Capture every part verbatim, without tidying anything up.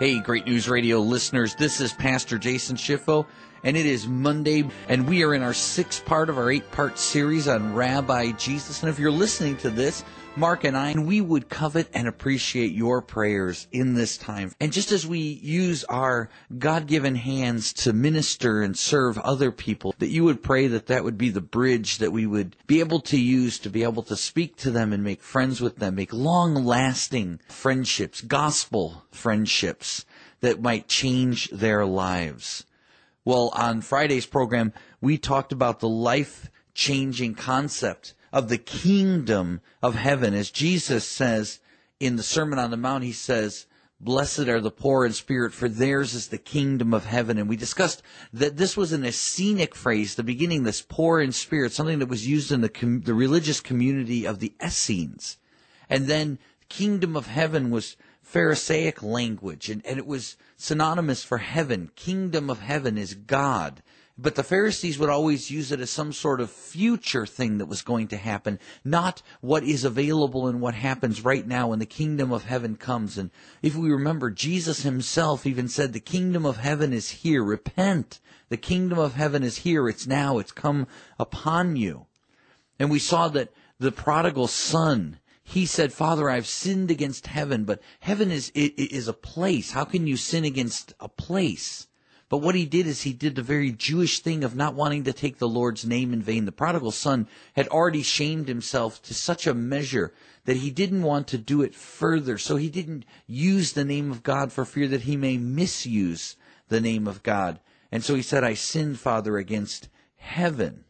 Hey, Great News Radio listeners, this is Pastor Jason Schiffo, and it is Monday, and we are in our sixth part of our eight-part series on Rabbi Jesus. And if you're listening to this, Mark and I, we would covet and appreciate your prayers in this time. And just as we use our God-given hands to minister and serve other people, that you would pray that that would be the bridge that we would be able to use to be able to speak to them and make friends with them, make long-lasting friendships, gospel friendships that might change their lives. Well, on Friday's program, we talked about the life-changing concept of the kingdom of heaven. As Jesus says in the Sermon on the Mount, he says, "Blessed are the poor in spirit, for theirs is the kingdom of heaven." And we discussed that this was an Essenic phrase, the beginning, this poor in spirit, something that was used in the, com- the religious community of the Essenes. And then kingdom of heaven was Pharisaic language, and, and it was synonymous for heaven. Kingdom of heaven is God. But the Pharisees would always use it as some sort of future thing that was going to happen, not what is available and what happens right now when the kingdom of heaven comes. And if we remember, Jesus himself even said, the kingdom of heaven is here. Repent. The kingdom of heaven is here. It's now. It's come upon you. And we saw that the prodigal son, he said, "Father, I've sinned against heaven." But heaven is, is a place. How can you sin against a place? But what he did is he did the very Jewish thing of not wanting to take the Lord's name in vain. The prodigal son had already shamed himself to such a measure that he didn't want to do it further. So he didn't use the name of God for fear that he may misuse the name of God. And so he said, "I sinned, Father, against heaven."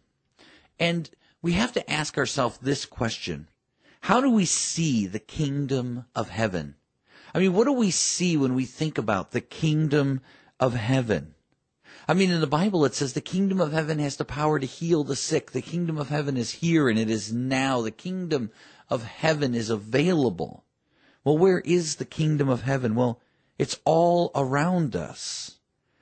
And we have to ask ourselves this question. How do we see the kingdom of heaven? I mean, what do we see when we think about the kingdom of heaven? I mean, in the Bible it says the kingdom of heaven has the power to heal the sick. The kingdom of heaven is here and it is now. The kingdom of heaven is available. Well, where is the kingdom of heaven? Well, it's all around us.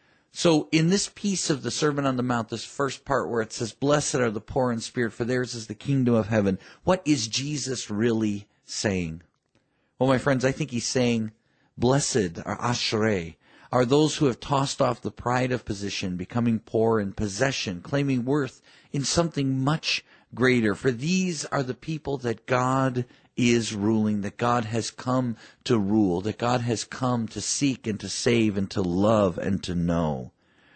So in this piece of the Sermon on the Mount, this first part where it says, "Blessed are the poor in spirit, for theirs is the kingdom of heaven," what is Jesus really saying? Well, my friends, I think he's saying, blessed are Ashrei, are those who have tossed off the pride of position, becoming poor in possession, claiming worth in something much greater. For these are the people that God is ruling, that God has come to rule, that God has come to seek and to save and to love and to know.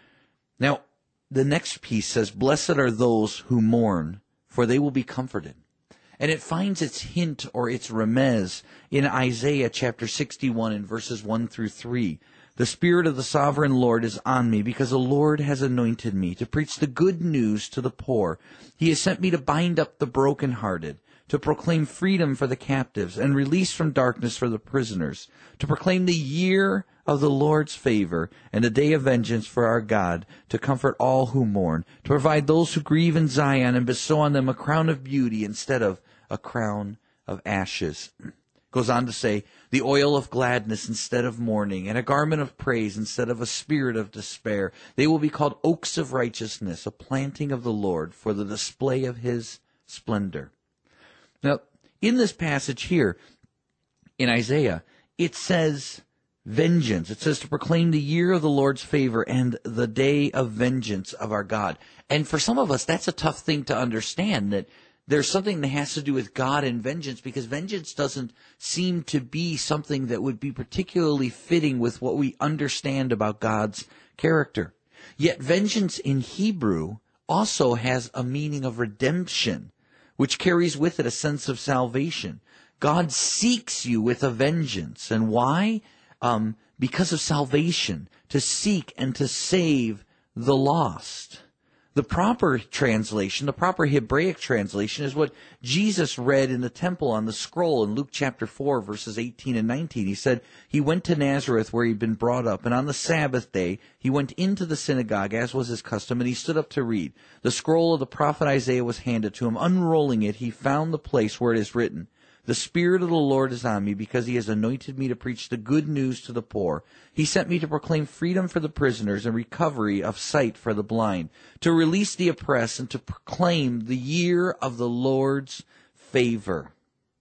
Now, the next piece says, "Blessed are those who mourn, for they will be comforted." And it finds its hint or its remez in Isaiah chapter sixty-one in verses one through three. "The Spirit of the Sovereign Lord is on me, because the Lord has anointed me to preach the good news to the poor. He has sent me to bind up the brokenhearted, to proclaim freedom for the captives and release from darkness for the prisoners, to proclaim the year of the Lord's favor and the day of vengeance for our God, to comfort all who mourn, to provide those who grieve in Zion and bestow on them a crown of beauty instead of a crown of ashes." Goes on to say, "The oil of gladness instead of mourning, and a garment of praise instead of a spirit of despair. They will be called oaks of righteousness, a planting of the Lord for the display of his splendor." Now, in this passage here, in Isaiah, it says vengeance. It says to proclaim the year of the Lord's favor and the day of vengeance of our God. And for some of us, that's a tough thing to understand, that there's something that has to do with God and vengeance, because vengeance doesn't seem to be something that would be particularly fitting with what we understand about God's character. Yet vengeance in Hebrew also has a meaning of redemption, which carries with it a sense of salvation. God seeks you with a vengeance. And why? Um, because of salvation, to seek and to save the lost. The proper translation, the proper Hebraic translation, is what Jesus read in the temple on the scroll in Luke chapter four, verses eighteen and nineteen. He said, "He went to Nazareth where he'd been brought up, and on the Sabbath day he went into the synagogue, as was his custom, and he stood up to read. The scroll of the prophet Isaiah was handed to him. Unrolling it, he found the place where it is written, 'The Spirit of the Lord is on me, because he has anointed me to preach the good news to the poor. He sent me to proclaim freedom for the prisoners and recovery of sight for the blind, to release the oppressed and to proclaim the year of the Lord's favor.'"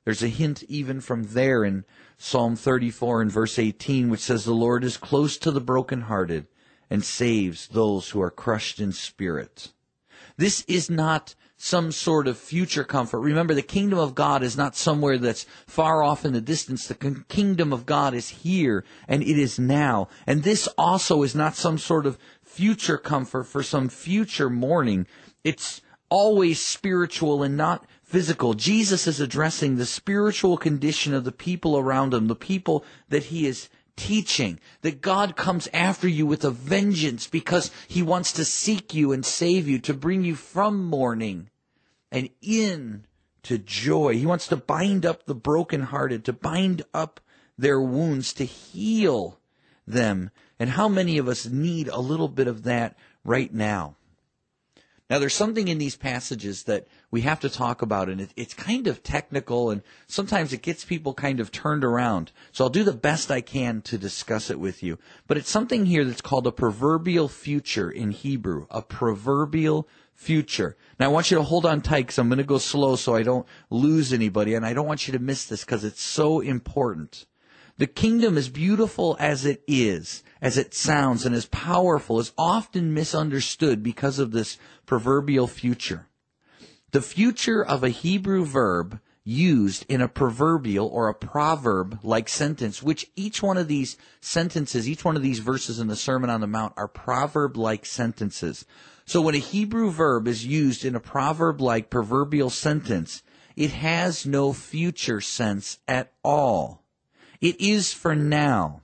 There's a hint even from there in Psalm thirty-four and verse eighteen, which says, "The Lord is close to the brokenhearted and saves those who are crushed in spirit." This is not some sort of future comfort. Remember, the kingdom of God is not somewhere that's far off in the distance. The kingdom of God is here, and it is now. And this also is not some sort of future comfort for some future morning. It's always spiritual and not physical. Jesus is addressing the spiritual condition of the people around him, the people that he is teaching, that God comes after you with a vengeance because he wants to seek you and save you, to bring you from mourning and in to joy. He wants to bind up the brokenhearted, to bind up their wounds, to heal them. And how many of us need a little bit of that right now? Now, there's something in these passages that we have to talk about, and it, it's kind of technical, and sometimes it gets people kind of turned around. So I'll do the best I can to discuss it with you. But it's something here that's called a proverbial future in Hebrew, a proverbial future. Now, I want you to hold on tight because I'm going to go slow so I don't lose anybody, and I don't want you to miss this because it's so important. The kingdom, as beautiful as it is, as it sounds, and as powerful, is often misunderstood because of this proverbial future. The future of a Hebrew verb used in a proverbial or a proverb-like sentence, which each one of these sentences, each one of these verses in the Sermon on the Mount are proverb-like sentences. So when a Hebrew verb is used in a proverb-like proverbial sentence, it has no future sense at all. It is for now.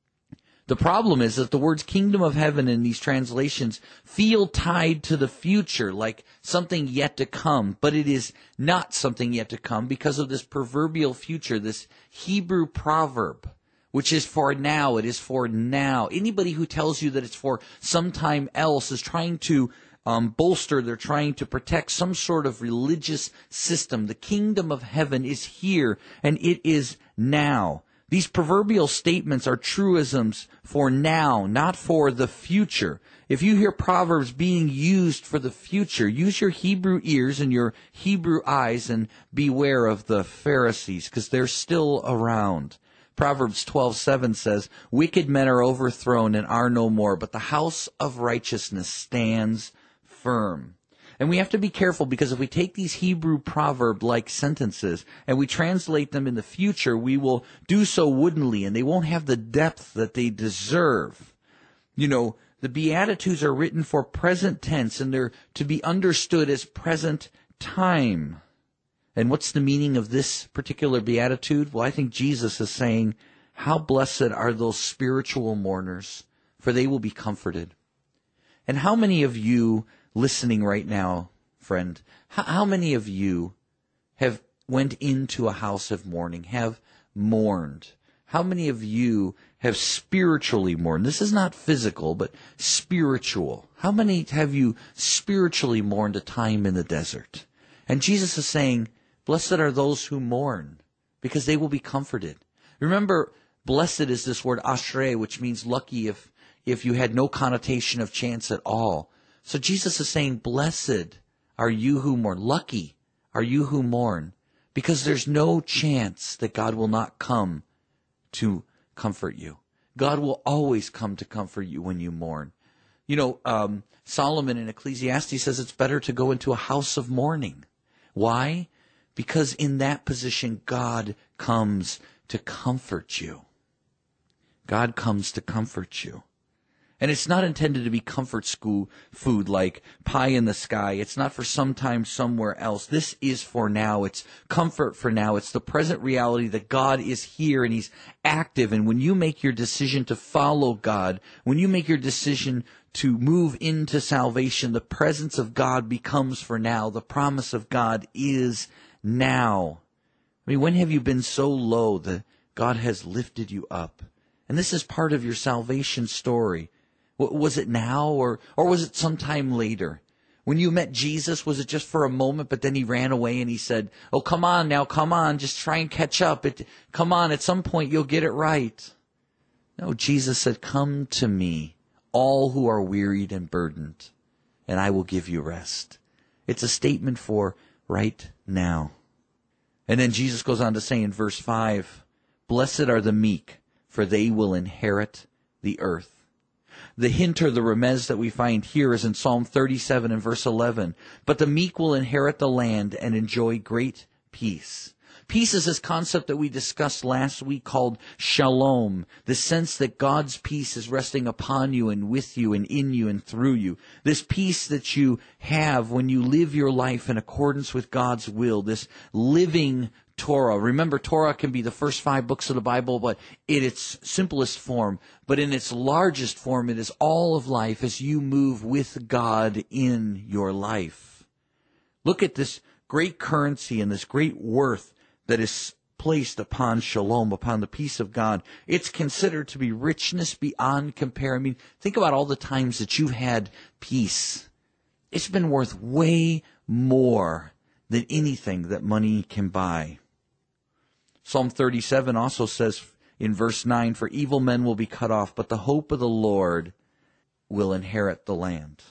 The problem is that the words kingdom of heaven in these translations feel tied to the future, like something yet to come, but it is not something yet to come because of this proverbial future, this Hebrew proverb, which is for now. It is for now. Anybody who tells you that it's for sometime else is trying to um, bolster, they're trying to protect some sort of religious system. The kingdom of heaven is here, and it is now. These proverbial statements are truisms for now, not for the future. If you hear Proverbs being used for the future, use your Hebrew ears and your Hebrew eyes and beware of the Pharisees, because they're still around. Proverbs twelve seven says, "Wicked men are overthrown and are no more, but the house of righteousness stands firm." And we have to be careful, because if we take these Hebrew proverb-like sentences and we translate them in the future, we will do so woodenly, and they won't have the depth that they deserve. You know, the Beatitudes are written for present tense, and they're to be understood as present time. And what's the meaning of this particular Beatitude? Well, I think Jesus is saying, how blessed are those spiritual mourners, for they will be comforted. And how many of you listening right now, friend, how, how many of you have went into a house of mourning, have mourned? How many of you have spiritually mourned? This is not physical, but spiritual. How many have you spiritually mourned a time in the desert? And Jesus is saying, blessed are those who mourn, because they will be comforted. Remember, blessed is this word ashrei, which means lucky if, if you had no connotation of chance at all. So Jesus is saying, blessed are you who mourn. Lucky are you who mourn, because there's no chance that God will not come to comfort you. God will always come to comfort you when you mourn. You know, um, Solomon in Ecclesiastes says it's better to go into a house of mourning. Why? Because in that position, God comes to comfort you. God comes to comfort you. And it's not intended to be comfort school food like pie in the sky. It's not for sometime somewhere else. This is for now. It's comfort for now. It's the present reality that God is here and He's active. And when you make your decision to follow God, when you make your decision to move into salvation, the presence of God becomes for now. The promise of God is now. I mean, when have you been so low that God has lifted you up? And this is part of your salvation story. Was it now, or or was it sometime later? When you met Jesus, was it just for a moment, but then He ran away and He said, oh, come on now, come on, just try and catch up. It, come on, at some point you'll get it right. No, Jesus said, come to me, all who are wearied and burdened, and I will give you rest. It's a statement for right now. And then Jesus goes on to say in verse five, blessed are the meek, for they will inherit the earth. The hint or the remez that we find here is in Psalm thirty-seven and verse eleven. But the meek will inherit the land and enjoy great peace. Peace is this concept that we discussed last week called shalom, the sense that God's peace is resting upon you and with you and in you and through you. This peace that you have when you live your life in accordance with God's will, this living Torah. Remember, Torah can be the first five books of the Bible, but in its simplest form. But in its largest form, it is all of life as you move with God in your life. Look at this great currency and this great worth that is placed upon shalom, upon the peace of God. It's considered to be richness beyond compare. I mean, think about all the times that you've had peace. It's been worth way more than anything that money can buy. Psalm thirty-seven also says in verse nine, for evil men will be cut off, but the hope of the Lord will inherit the land.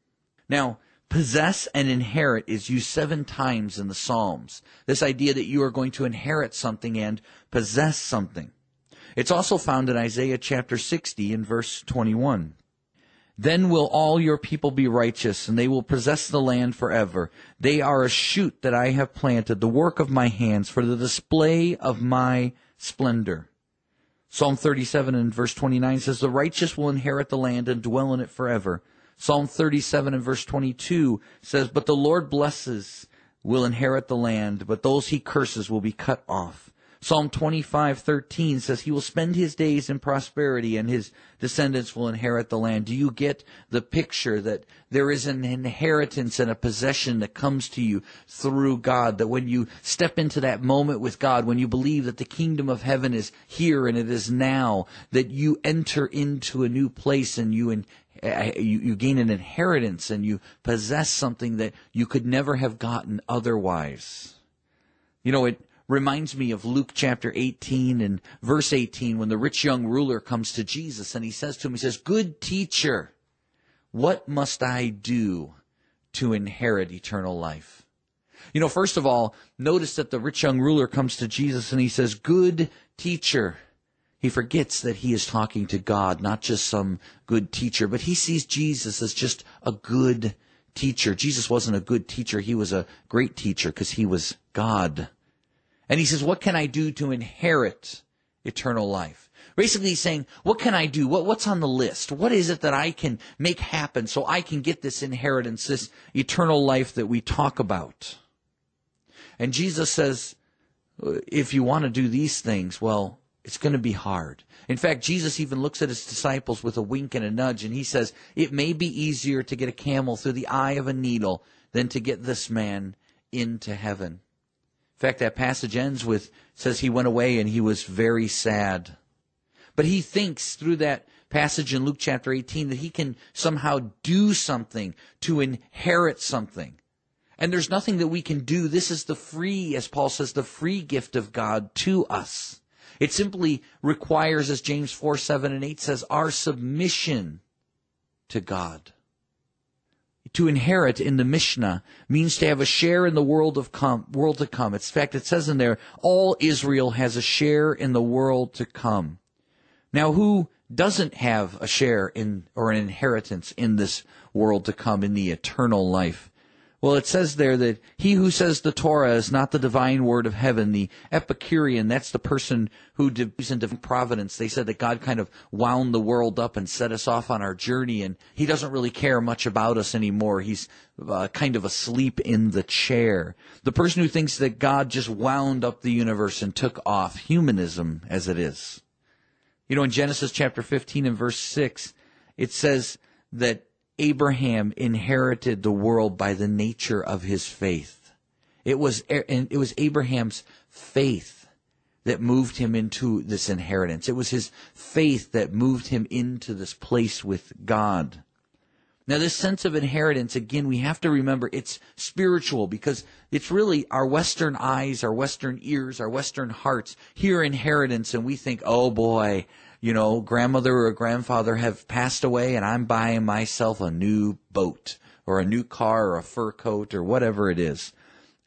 Now, possess and inherit is used seven times in the Psalms. This idea that you are going to inherit something and possess something. It's also found in Isaiah chapter sixty in verse twenty-one. Then will all your people be righteous, and they will possess the land forever. They are a shoot that I have planted, the work of my hands, for the display of my splendor. Psalm thirty-seven and verse twenty-nine says, the righteous will inherit the land and dwell in it forever. Psalm thirty-seven and verse twenty-two says, but the Lord blesses will inherit the land, but those he curses will be cut off. Psalm twenty-five thirteen says, he will spend his days in prosperity and his descendants will inherit the land. Do you get the picture that there is an inheritance and a possession that comes to you through God? That when you step into that moment with God, when you believe that the kingdom of heaven is here and it is now, that you enter into a new place and you in, uh, you, you gain an inheritance and you possess something that you could never have gotten otherwise. You know, it reminds me of Luke chapter eighteen and verse eighteen when the rich young ruler comes to Jesus and he says to him, he says, good teacher, what must I do to inherit eternal life? You know, first of all, notice that the rich young ruler comes to Jesus and he says, good teacher. He forgets that he is talking to God, not just some good teacher, but he sees Jesus as just a good teacher. Jesus wasn't a good teacher. He was a great teacher because he was God. And he says, what can I do to inherit eternal life? Basically he's saying, what can I do? What, what's on the list? What is it that I can make happen so I can get this inheritance, this eternal life that we talk about? And Jesus says, if you want to do these things, well, it's going to be hard. In fact, Jesus even looks at his disciples with a wink and a nudge, and he says, it may be easier to get a camel through the eye of a needle than to get this man into heaven. In fact, that passage ends with, says he went away and he was very sad. But he thinks through that passage in Luke chapter eighteen that he can somehow do something to inherit something. And there's nothing that we can do. This is the free, as Paul says, the free gift of God to us. It simply requires, as James four, seven, and eight says, our submission to God. To inherit in the Mishnah means to have a share in the world of come, world to come. It's, in fact, it says in there, all Israel has a share in the world to come. Now, who doesn't have a share in or an inheritance in this world to come, in the eternal life? Well, it says there that he who says the Torah is not the divine word of heaven, the Epicurean, that's the person who believes in divine providence. They said that God kind of wound the world up and set us off on our journey, and he doesn't really care much about us anymore. He's uh, kind of asleep in the chair. The person who thinks that God just wound up the universe and took off, humanism as it is. You know, in Genesis chapter fifteen and verse six, it says that Abraham inherited the world by the nature of his faith. It was, it was Abraham's faith that moved him into this inheritance. It was his faith that moved him into this place with God. Now, this sense of inheritance, again, we have to remember it's spiritual because it's really our Western eyes, our Western ears, our Western hearts hear inheritance and we think, oh boy, you know, grandmother or grandfather have passed away and I'm buying myself a new boat or a new car or a fur coat or whatever it is.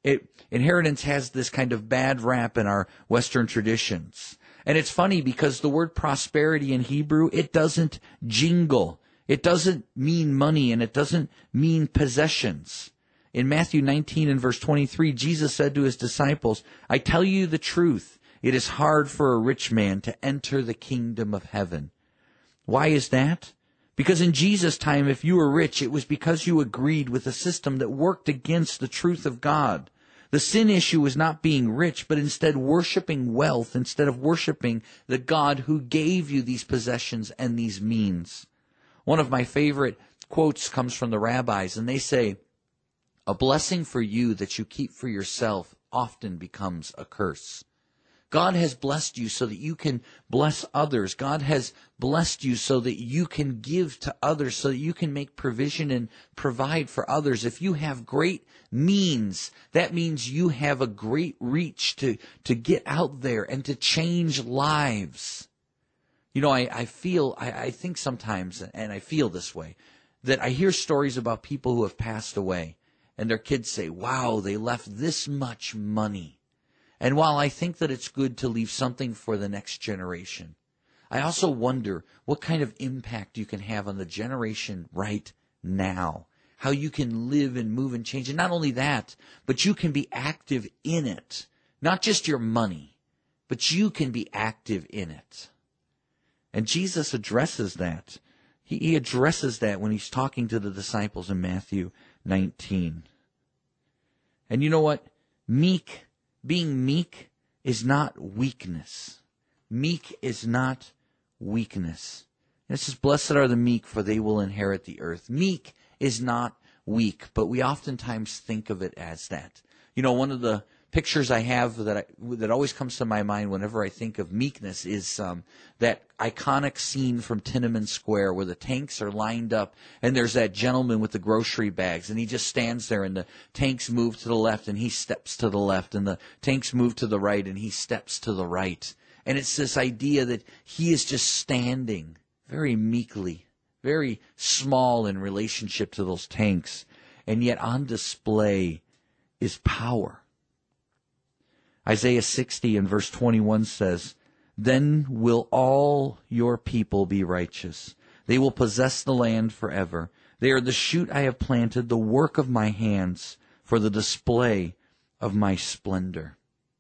It, inheritance has this kind of bad rap in our Western traditions. And it's funny because the word prosperity in Hebrew, it doesn't jingle. It doesn't mean money, and it doesn't mean possessions. In Matthew nineteen and verse twenty-three, Jesus said to his disciples, I tell you the truth, it is hard for a rich man to enter the kingdom of heaven. Why is that? Because in Jesus' time, if you were rich, it was because you agreed with a system that worked against the truth of God. The sin issue was not being rich, but instead worshiping wealth instead of worshiping the God who gave you these possessions and these means. One of my favorite quotes comes from the rabbis, and they say, a blessing for you that you keep for yourself often becomes a curse. God has blessed you so that you can bless others. God has blessed you so that you can give to others, so that you can make provision and provide for others. If you have great means, that means you have a great reach to, to get out there and to change lives. You know, I, I feel, I, I think sometimes, and I feel this way, that I hear stories about people who have passed away, and their kids say, wow, they left this much money. And while I think that it's good to leave something for the next generation, I also wonder what kind of impact you can have on the generation right now, how you can live and move and change. And not only that, but you can be active in it. Not just your money, but you can be active in it. And Jesus addresses that. He, he addresses that when he's talking to the disciples in Matthew nineteen. And you know what? Meek, being meek is not weakness. Meek is not weakness. And it says, blessed are the meek, for they will inherit the earth. Meek is not weak, but we oftentimes think of it as that. You know, one of the pictures I have that I, that always comes to my mind whenever I think of meekness is um, that iconic scene from Tiananmen Square where the tanks are lined up and there's that gentleman with the grocery bags and he just stands there and the tanks move to the left and he steps to the left and the tanks move to the right and he steps to the right. And it's this idea that he is just standing very meekly, very small in relationship to those tanks, and yet on display is power. Isaiah sixty and verse twenty-one says, then will all your people be righteous. They will possess the land forever. They are the shoot I have planted, the work of my hands, for the display of my splendor.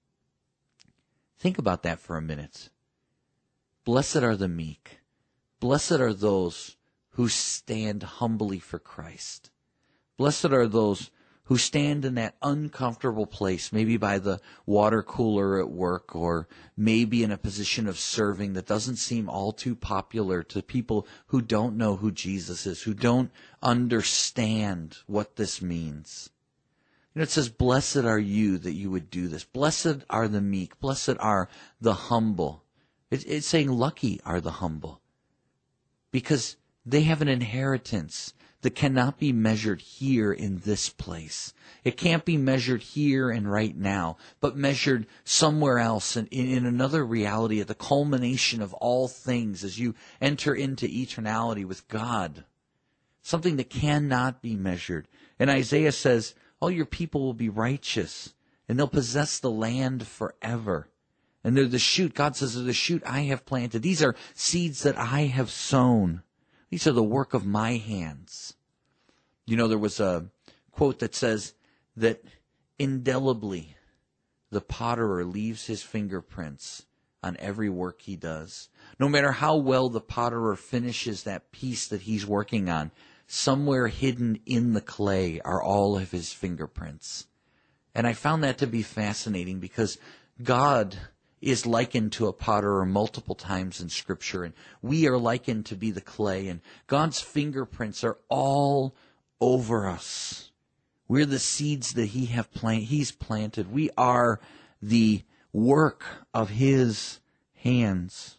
Think about that for a minute. Blessed are the meek. Blessed are those who stand humbly for Christ. Blessed are those who stand in that uncomfortable place, maybe by the water cooler at work, or maybe in a position of serving that doesn't seem all too popular to people who don't know who Jesus is, who don't understand what this means. You know, it says, blessed are you that you would do this. Blessed are the meek. Blessed are the humble. It, it's saying lucky are the humble, because they have an inheritance that cannot be measured here in this place. It can't be measured here and right now, but measured somewhere else in, in another reality at the culmination of all things as you enter into eternality with God. Something that cannot be measured. And Isaiah says, all your people will be righteous, and they'll possess the land forever. And they're the shoot. God says, they're the shoot I have planted. These are seeds that I have sown. These are the work of my hands. You know, there was a quote that says that indelibly the potterer leaves his fingerprints on every work he does. No matter how well the potterer finishes that piece that he's working on, somewhere hidden in the clay are all of his fingerprints. And I found that to be fascinating because God is likened to a potterer multiple times in Scripture, and we are likened to be the clay, and God's fingerprints are all over us. We're the seeds that he have plant, he's planted. We are the work of his hands.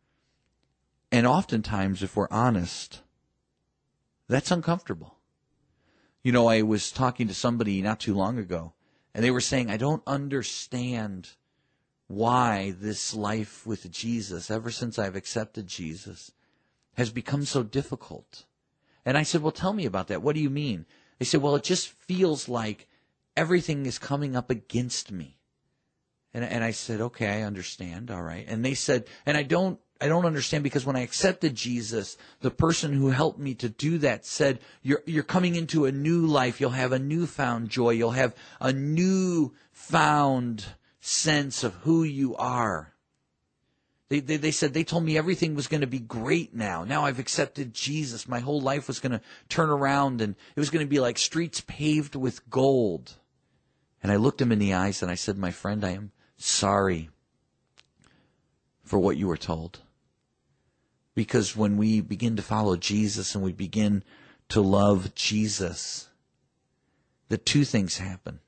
And oftentimes, if we're honest, that's uncomfortable. You know, I was talking to somebody not too long ago, and they were saying, I don't understand why this life with Jesus, ever since I've accepted Jesus, has become so difficult. And I said, well, tell me about that. What do you mean? They said, well, it just feels like everything is coming up against me. And, and I said, okay, I understand. All right. And they said, and I don't, I don't understand because when I accepted Jesus, the person who helped me to do that said, you're, you're coming into a new life. You'll have a newfound joy. You'll have a newfound sense of who you are. They, they, they said, they told me everything was going to be great now. Now I've accepted Jesus. My whole life was going to turn around and it was going to be like streets paved with gold. And I looked him in the eyes and I said, my friend, I am sorry for what you were told. Because when we begin to follow Jesus and we begin to love Jesus, the two things happen.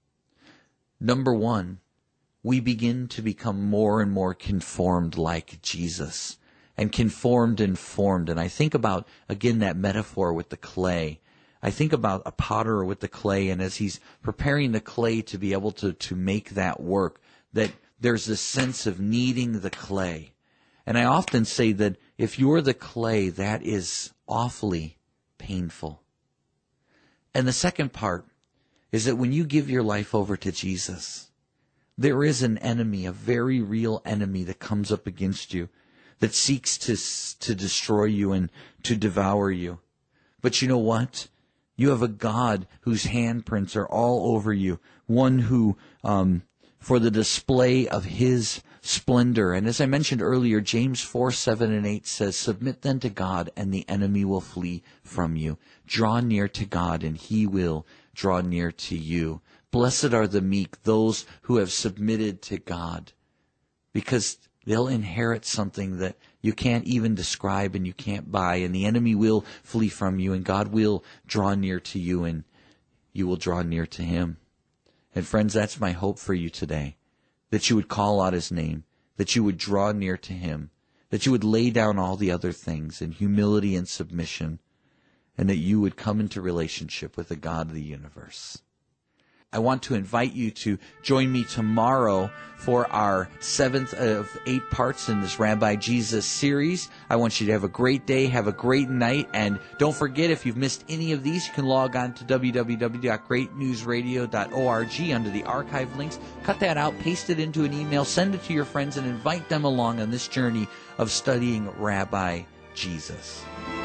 Number one, we begin to become more and more conformed like Jesus, and conformed and formed. And I think about, again, that metaphor with the clay. I think about a potter with the clay, and as he's preparing the clay to be able to, to make that work, that there's this sense of kneading the clay. And I often say that if you're the clay, that is awfully painful. And the second part is that when you give your life over to Jesus, there is an enemy, a very real enemy that comes up against you, that seeks to, to destroy you and to devour you. But you know what? You have a God whose handprints are all over you, one who, um, for the display of his splendor. And as I mentioned earlier, James four, seven, and eight says, submit then to God, and the enemy will flee from you. Draw near to God, and he will draw near to you. Blessed are the meek, those who have submitted to God, because they'll inherit something that you can't even describe and you can't buy, and the enemy will flee from you, and God will draw near to you, and you will draw near to him. And friends, that's my hope for you today, that you would call out his name, that you would draw near to him, that you would lay down all the other things in humility and submission, and that you would come into relationship with the God of the universe. I want to invite you to join me tomorrow for our seventh of eight parts in this Rabbi Jesus series. I want you to have a great day, have a great night, and don't forget, if you've missed any of these, you can log on to w w w dot great news radio dot org under the archive links. Cut that out, paste it into an email, send it to your friends, and invite them along on this journey of studying Rabbi Jesus.